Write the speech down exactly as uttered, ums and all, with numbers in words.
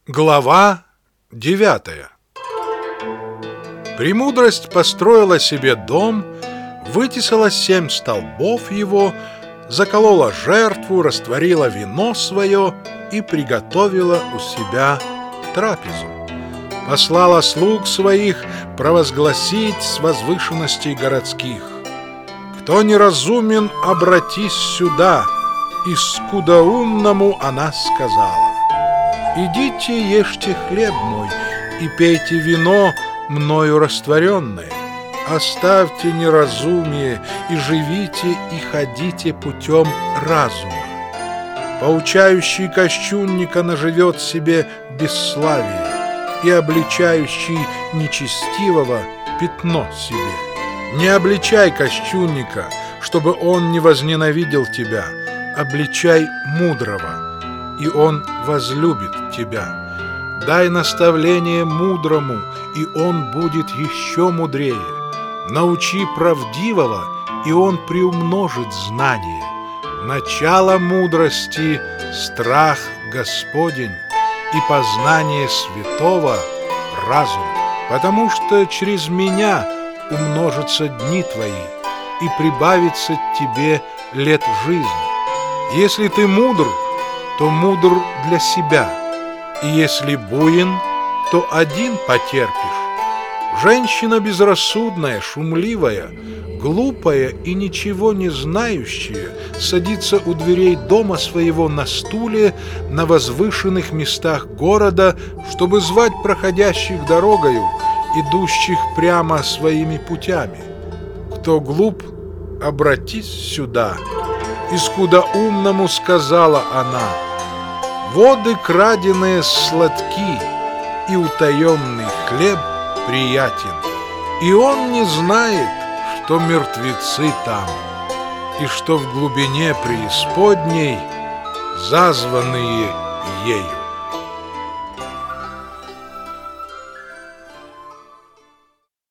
Глава девятая. Премудрость построила себе дом, вытесала семь столбов его, заколола жертву, растворила вино свое и приготовила у себя трапезу. Послала слуг своих провозгласить с возвышенностей городских: «Кто неразумен, обратись сюда!» И скудоумному она сказала: «Идите, ешьте хлеб мой и пейте вино, мною растворенное. Оставьте неразумие и живите, и ходите путем разума. Поучающий кощунника наживет себе бесславие, и обличающий нечестивого пятно себе. Не обличай кощунника, чтобы он не возненавидел тебя, обличай мудрого, и он возлюбит тебя. Дай наставление мудрому, и он будет еще мудрее. Научи правдивого, и он приумножит знание. Начало мудрости — страх Господень, и познание святого — разум. Потому что через меня умножатся дни твои, и прибавится тебе лет жизни. Если ты мудр, то мудр для себя, и если буин, то один потерпишь. Женщина безрассудная, шумливая, глупая и ничего не знающая садится у дверей дома своего на стуле на возвышенных местах города, чтобы звать проходящих дорогою, идущих прямо своими путями. Кто глуп, обратись сюда». И скудоумному сказала она: «Воды краденые сладки, и утаенный хлеб приятен, и он не знает, что мертвецы там, и что в глубине преисподней зазванные ею».